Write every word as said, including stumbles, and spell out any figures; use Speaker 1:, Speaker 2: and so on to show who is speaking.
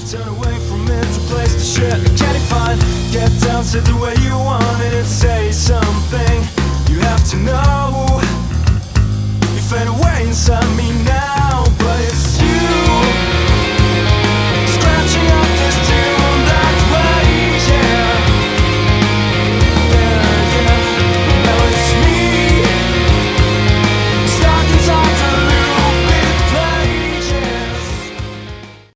Speaker 1: Turn away from it, replace the shit. Can you find? Get down, sit the way you want it and say something. You have to know. You fade away inside me now.